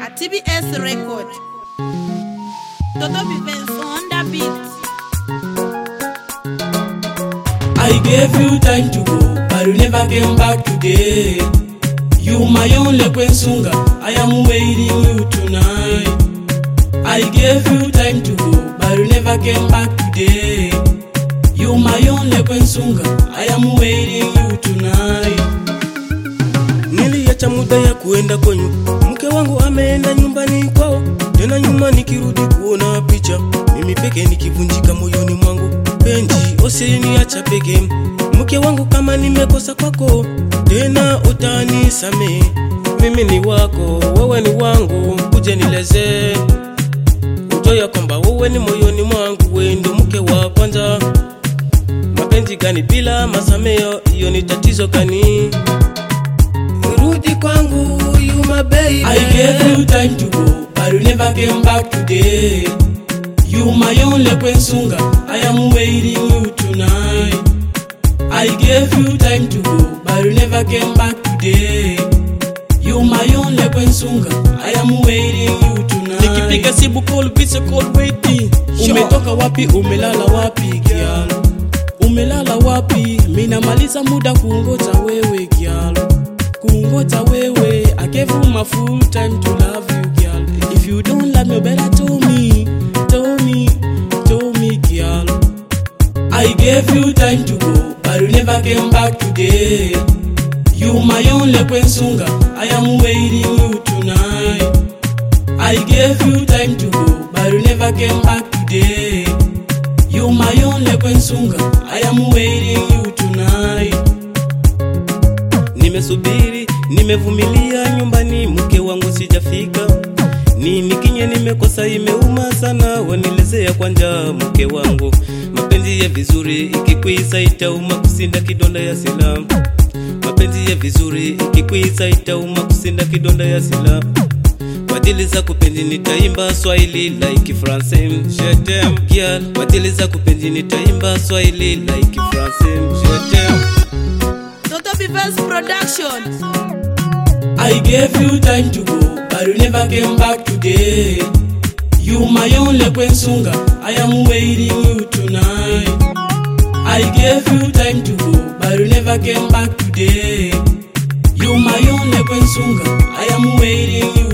TBS record. Toto Vivens on the beat. I gave you time to go, but you never came back today. You my only Kwensunga, I am waiting you tonight. I gave you time to go, but you never came back today. You my only Kwensunga, I am waiting you tonight. Niliacha muda ya kuenda kwenyu, mke wangu ameenda nyumbani kwao. Tena nyuma nikirudi kuona picha, mimi peke nikivunjika moyoni mwangu. Benji usiniacha peke, mke wangu kama nimekosa kwako, tena utanisame. Mimi ni wako, wewe ni wangu, kuja nileze. Utoya kwamba wewe ni moyoni mwangu, wewe ndo mke wa kwanza. Mapenzi gani bila masameo, hiyo ni tatizo gani? Rudi kwangu, you my baby. I gave you time to go, but you never came back today. You my only Kwensunga, I am waiting you tonight. I gave you time to go, but you never came back today. You my only Kwensunga, I am waiting you tonight. Nikipiga simu call busy call waiting. Umetoka wapi, umelala wapi girl? Umelala wapi? Mina maliza muda kungoja wewe girl. Kungoja wewe, I gave you my full time to love you girl. If you don't love me, better tell me girl. I gave you time to go, but you never came back today. You my only Kwensunga, I am waiting you tonight. I gave you time to go, but you never came back today. You my only Kwensunga, I am waiting you tonight. Nimesubiri, nimevumilia nyumbani, mke wangu sijafika. Nini kinye nimekosa, imeuma sana, wanilezea kwanja mke wangu. Mapenzi ya vizuri ikikuisa itauma kusinda kidonda ya sila. Mapenzi ya vizuri ikikuisa itauma kusinda kidonda ya sila. Wadili za kupendi nitaimba Swahili like Francais, je t'aime girl. Wadili za kupendi nitaimba Swahili like Francais, je t'aime. Toto Vivens production. I gave you time to go, but you never came back today. You my only Kwensunga, I am waiting you tonight. I gave you time to go, but you never came back today. You my only Kwensunga, I am waiting you